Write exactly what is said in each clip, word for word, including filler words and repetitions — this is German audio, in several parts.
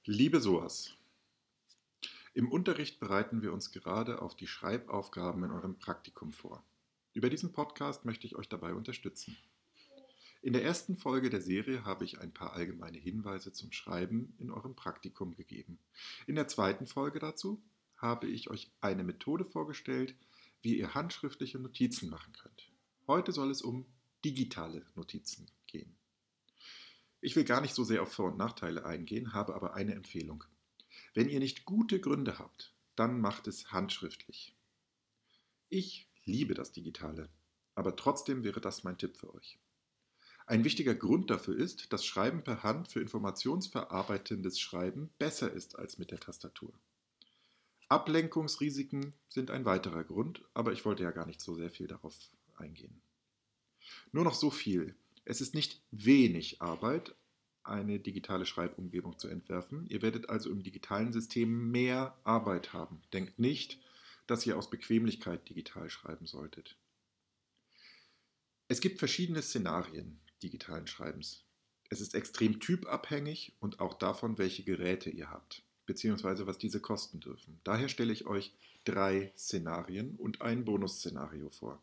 Liebe S O A S, im Unterricht bereiten wir uns gerade auf die Schreibaufgaben in eurem Praktikum vor. Über diesen Podcast möchte ich euch dabei unterstützen. In der ersten Folge der Serie habe ich ein paar allgemeine Hinweise zum Schreiben in eurem Praktikum gegeben. In der zweiten Folge dazu habe ich euch eine Methode vorgestellt, wie ihr handschriftliche Notizen machen könnt. Heute soll es um digitale Notizen gehen. Ich will gar nicht so sehr auf Vor- und Nachteile eingehen, habe aber eine Empfehlung. Wenn ihr nicht gute Gründe habt, dann macht es handschriftlich. Ich liebe das Digitale, aber trotzdem wäre das mein Tipp für euch. Ein wichtiger Grund dafür ist, dass Schreiben per Hand für informationsverarbeitendes Schreiben besser ist als mit der Tastatur. Ablenkungsrisiken sind ein weiterer Grund, aber ich wollte ja gar nicht so sehr viel darauf eingehen. Nur noch so viel. Es ist nicht wenig Arbeit, eine digitale Schreibumgebung zu entwerfen. Ihr werdet also im digitalen System mehr Arbeit haben. Denkt nicht, dass ihr aus Bequemlichkeit digital schreiben solltet. Es gibt verschiedene Szenarien digitalen Schreibens. Es ist extrem typabhängig und auch davon, welche Geräte ihr habt, beziehungsweise was diese kosten dürfen. Daher stelle ich euch drei Szenarien und ein Bonusszenario vor.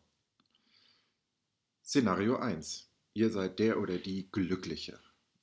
Szenario eins. Ihr seid der oder die Glückliche.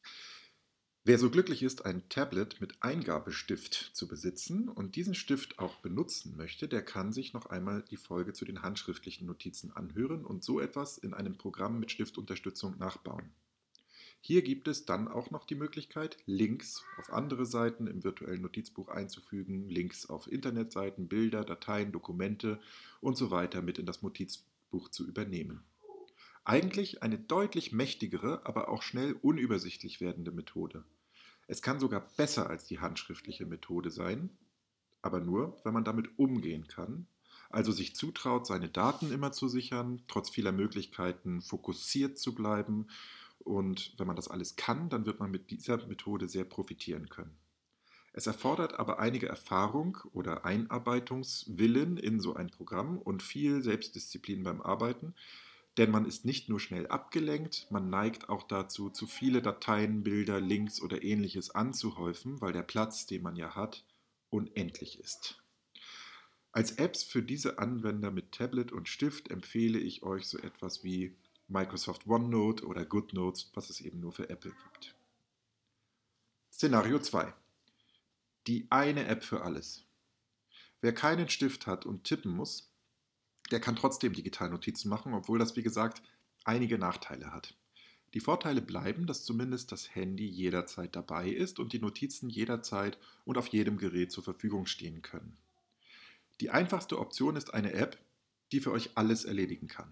Wer so glücklich ist, ein Tablet mit Eingabestift zu besitzen und diesen Stift auch benutzen möchte, der kann sich noch einmal die Folge zu den handschriftlichen Notizen anhören und so etwas in einem Programm mit Stiftunterstützung nachbauen. Hier gibt es dann auch noch die Möglichkeit, Links auf andere Seiten im virtuellen Notizbuch einzufügen, Links auf Internetseiten, Bilder, Dateien, Dokumente und so weiter mit in das Notizbuch zu übernehmen. Eigentlich eine deutlich mächtigere, aber auch schnell unübersichtlich werdende Methode. Es kann sogar besser als die handschriftliche Methode sein, aber nur, wenn man damit umgehen kann, also sich zutraut, seine Daten immer zu sichern, trotz vieler Möglichkeiten fokussiert zu bleiben. Und wenn man das alles kann, dann wird man mit dieser Methode sehr profitieren können. Es erfordert aber einige Erfahrung oder Einarbeitungswillen in so ein Programm und viel Selbstdisziplin beim Arbeiten, denn man ist nicht nur schnell abgelenkt, man neigt auch dazu, zu viele Dateien, Bilder, Links oder ähnliches anzuhäufen, weil der Platz, den man ja hat, unendlich ist. Als Apps für diese Anwender mit Tablet und Stift empfehle ich euch so etwas wie Microsoft OneNote oder GoodNotes, was es eben nur für Apple gibt. Szenario zwei. Die eine App für alles. Wer keinen Stift hat und tippen muss, der kann trotzdem digital Notizen machen, obwohl das, wie gesagt, einige Nachteile hat. Die Vorteile bleiben, dass zumindest das Handy jederzeit dabei ist und die Notizen jederzeit und auf jedem Gerät zur Verfügung stehen können. Die einfachste Option ist eine App, die für euch alles erledigen kann.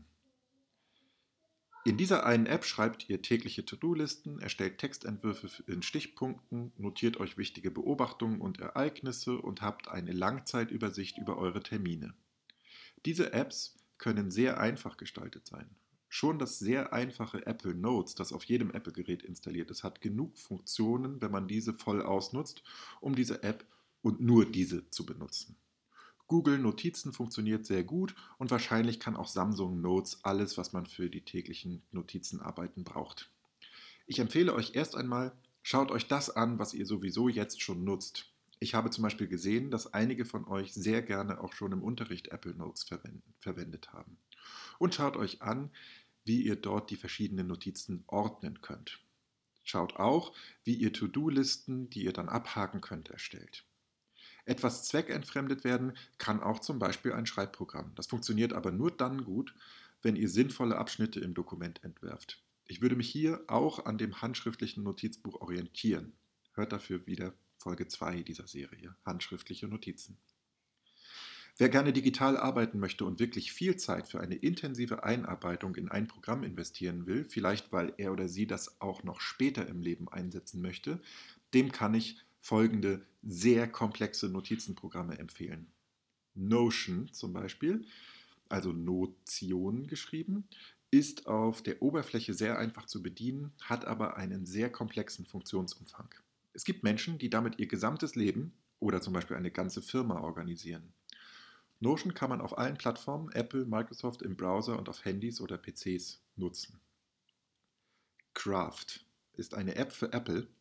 In dieser einen App schreibt ihr tägliche To-Do-Listen, erstellt Textentwürfe in Stichpunkten, notiert euch wichtige Beobachtungen und Ereignisse und habt eine Langzeitübersicht über eure Termine. Diese Apps können sehr einfach gestaltet sein. Schon das sehr einfache Apple Notes, das auf jedem Apple-Gerät installiert ist, hat genug Funktionen, wenn man diese voll ausnutzt, um diese App und nur diese zu benutzen. Google Notizen funktioniert sehr gut und wahrscheinlich kann auch Samsung Notes alles, was man für die täglichen Notizenarbeiten braucht. Ich empfehle euch erst einmal, schaut euch das an, was ihr sowieso jetzt schon nutzt. Ich habe zum Beispiel gesehen, dass einige von euch sehr gerne auch schon im Unterricht Apple Notes verwendet haben. Und schaut euch an, wie ihr dort die verschiedenen Notizen ordnen könnt. Schaut auch, wie ihr To-Do-Listen, die ihr dann abhaken könnt, erstellt. Etwas zweckentfremdet werden kann auch zum Beispiel ein Schreibprogramm. Das funktioniert aber nur dann gut, wenn ihr sinnvolle Abschnitte im Dokument entwerft. Ich würde mich hier auch an dem handschriftlichen Notizbuch orientieren. Hört dafür wieder Folge zwei dieser Serie, handschriftliche Notizen. Wer gerne digital arbeiten möchte und wirklich viel Zeit für eine intensive Einarbeitung in ein Programm investieren will, vielleicht weil er oder sie das auch noch später im Leben einsetzen möchte, dem kann ich folgende sehr komplexe Notizenprogramme empfehlen. Notion zum Beispiel, also Notion geschrieben, ist auf der Oberfläche sehr einfach zu bedienen, hat aber einen sehr komplexen Funktionsumfang. Es gibt Menschen, die damit ihr gesamtes Leben oder zum Beispiel eine ganze Firma organisieren. Notion kann man auf allen Plattformen, Apple, Microsoft, im Browser und auf Handys oder P Cs nutzen. Craft ist eine App für Apple.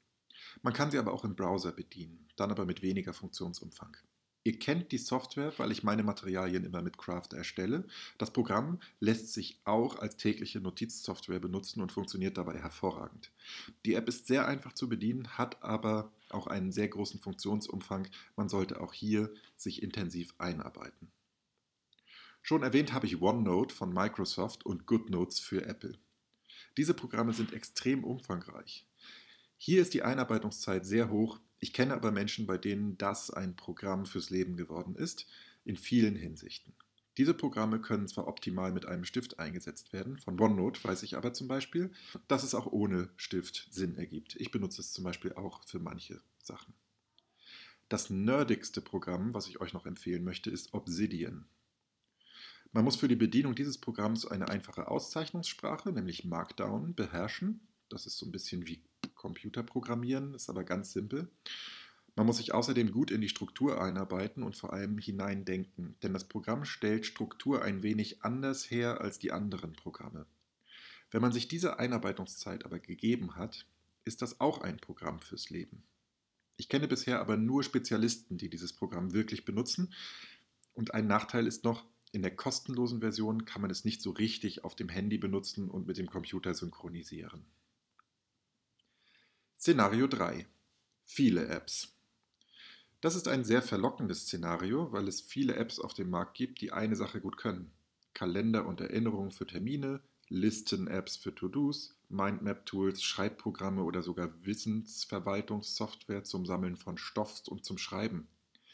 Man kann sie aber auch im Browser bedienen, dann aber mit weniger Funktionsumfang. Ihr kennt die Software, weil ich meine Materialien immer mit Craft erstelle. Das Programm lässt sich auch als tägliche Notizsoftware benutzen und funktioniert dabei hervorragend. Die App ist sehr einfach zu bedienen, hat aber auch einen sehr großen Funktionsumfang. Man sollte auch hier sich intensiv einarbeiten. Schon erwähnt habe ich OneNote von Microsoft und GoodNotes für Apple. Diese Programme sind extrem umfangreich. Hier ist die Einarbeitungszeit sehr hoch. Ich kenne aber Menschen, bei denen das ein Programm fürs Leben geworden ist, in vielen Hinsichten. Diese Programme können zwar optimal mit einem Stift eingesetzt werden, von OneNote weiß ich aber zum Beispiel, dass es auch ohne Stift Sinn ergibt. Ich benutze es zum Beispiel auch für manche Sachen. Das nerdigste Programm, was ich euch noch empfehlen möchte, ist Obsidian. Man muss für die Bedienung dieses Programms eine einfache Auszeichnungssprache, nämlich Markdown, beherrschen. Das ist so ein bisschen wie Computerprogrammieren, ist aber ganz simpel. Man muss sich außerdem gut in die Struktur einarbeiten und vor allem hineindenken, denn das Programm stellt Struktur ein wenig anders her als die anderen Programme. Wenn man sich diese Einarbeitungszeit aber gegeben hat, ist das auch ein Programm fürs Leben. Ich kenne bisher aber nur Spezialisten, die dieses Programm wirklich benutzen. Und ein Nachteil ist noch, in der kostenlosen Version kann man es nicht so richtig auf dem Handy benutzen und mit dem Computer synchronisieren. Szenario drei. Viele Apps. Das ist ein sehr verlockendes Szenario, weil es viele Apps auf dem Markt gibt, die eine Sache gut können. Kalender und Erinnerungen für Termine, Listen-Apps für To-Dos, Mindmap-Tools, Schreibprogramme oder sogar Wissensverwaltungssoftware zum Sammeln von Stoff und zum Schreiben.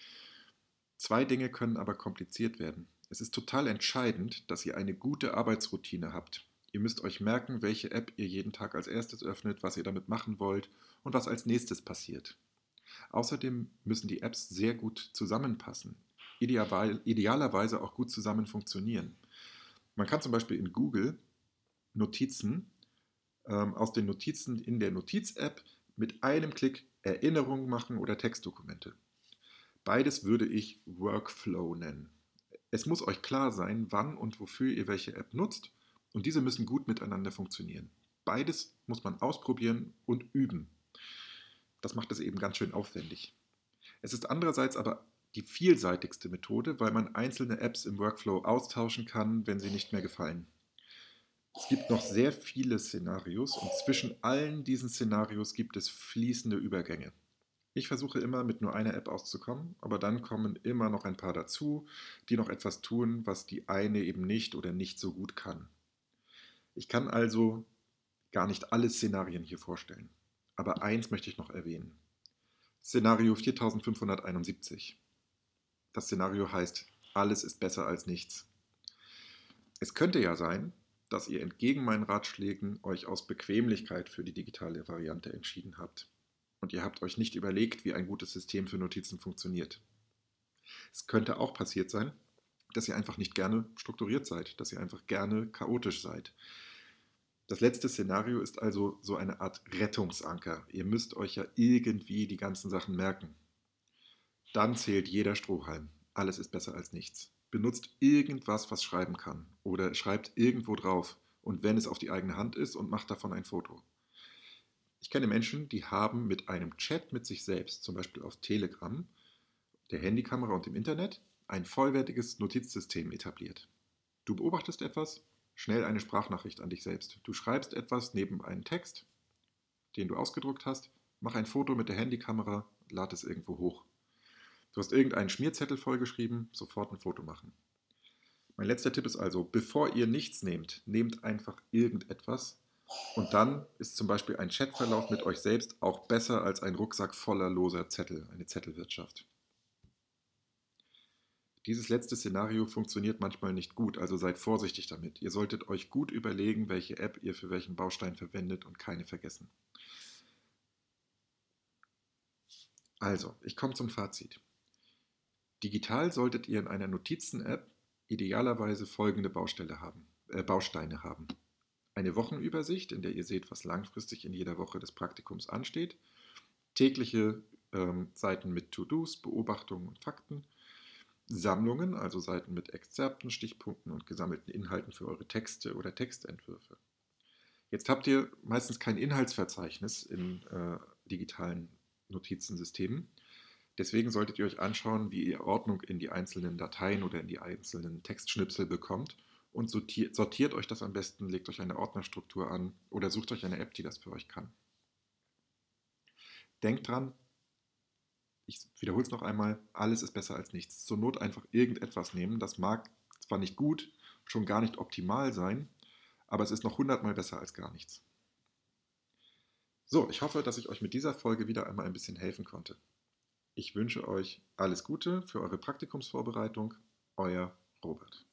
Zwei Dinge können aber kompliziert werden. Es ist total entscheidend, dass ihr eine gute Arbeitsroutine habt. Ihr müsst euch merken, welche App ihr jeden Tag als erstes öffnet, was ihr damit machen wollt und was als nächstes passiert. Außerdem müssen die Apps sehr gut zusammenpassen, idealerweise auch gut zusammen funktionieren. Man kann zum Beispiel in Google Notizen ähm, aus den Notizen in der Notiz-App mit einem Klick Erinnerungen machen oder Textdokumente. Beides würde ich Workflow nennen. Es muss euch klar sein, wann und wofür ihr welche App nutzt und diese müssen gut miteinander funktionieren. Beides muss man ausprobieren und üben. Das macht es eben ganz schön aufwendig. Es ist andererseits aber die vielseitigste Methode, weil man einzelne Apps im Workflow austauschen kann, wenn sie nicht mehr gefallen. Es gibt noch sehr viele Szenarios und zwischen allen diesen Szenarios gibt es fließende Übergänge. Ich versuche immer mit nur einer App auszukommen, aber dann kommen immer noch ein paar dazu, die noch etwas tun, was die eine eben nicht oder nicht so gut kann. Ich kann also gar nicht alle Szenarien hier vorstellen, aber eins möchte ich noch erwähnen. Szenario viertausendfünfhunderteinundsiebzig. Das Szenario heißt, alles ist besser als nichts. Es könnte ja sein, dass ihr entgegen meinen Ratschlägen euch aus Bequemlichkeit für die digitale Variante entschieden habt. Und ihr habt euch nicht überlegt, wie ein gutes System für Notizen funktioniert. Es könnte auch passiert sein, dass ihr einfach nicht gerne strukturiert seid, dass ihr einfach gerne chaotisch seid. Das letzte Szenario ist also so eine Art Rettungsanker. Ihr müsst euch ja irgendwie die ganzen Sachen merken. Dann zählt jeder Strohhalm. Alles ist besser als nichts. Benutzt irgendwas, was schreiben kann. Oder schreibt irgendwo drauf. Und wenn es auf die eigene Hand ist und macht davon ein Foto. Ich kenne Menschen, die haben mit einem Chat mit sich selbst, zum Beispiel auf Telegram, der Handykamera und dem Internet, ein vollwertiges Notizsystem etabliert. Du beobachtest etwas, schnell eine Sprachnachricht an dich selbst. Du schreibst etwas neben einen Text, den du ausgedruckt hast, mach ein Foto mit der Handykamera, lad es irgendwo hoch. Du hast irgendeinen Schmierzettel vollgeschrieben, sofort ein Foto machen. Mein letzter Tipp ist also, bevor ihr nichts nehmt, nehmt einfach irgendetwas und dann ist zum Beispiel ein Chatverlauf mit euch selbst auch besser als ein Rucksack voller loser Zettel, eine Zettelwirtschaft. Dieses letzte Szenario funktioniert manchmal nicht gut, also seid vorsichtig damit. Ihr solltet euch gut überlegen, welche App ihr für welchen Baustein verwendet und keine vergessen. Also, ich komme zum Fazit. Digital solltet ihr in einer Notizen-App idealerweise folgende Baustelle haben, äh, Bausteine haben. Eine Wochenübersicht, in der ihr seht, was langfristig in jeder Woche des Praktikums ansteht. Tägliche ähm, Seiten mit To-Dos, Beobachtungen und Fakten. Sammlungen, also Seiten mit Exzerpten, Stichpunkten und gesammelten Inhalten für eure Texte oder Textentwürfe. Jetzt habt ihr meistens kein Inhaltsverzeichnis in äh, digitalen Notizensystemen. Deswegen solltet ihr euch anschauen, wie ihr Ordnung in die einzelnen Dateien oder in die einzelnen Textschnipsel bekommt und sortiert, sortiert euch das am besten, legt euch eine Ordnerstruktur an oder sucht euch eine App, die das für euch kann. Denkt dran, ich wiederhole es noch einmal, alles ist besser als nichts. Zur Not einfach irgendetwas nehmen. Das mag zwar nicht gut, schon gar nicht optimal sein, aber es ist noch hundertmal besser als gar nichts. So, ich hoffe, dass ich euch mit dieser Folge wieder einmal ein bisschen helfen konnte. Ich wünsche euch alles Gute für eure Praktikumsvorbereitung. Euer Robert.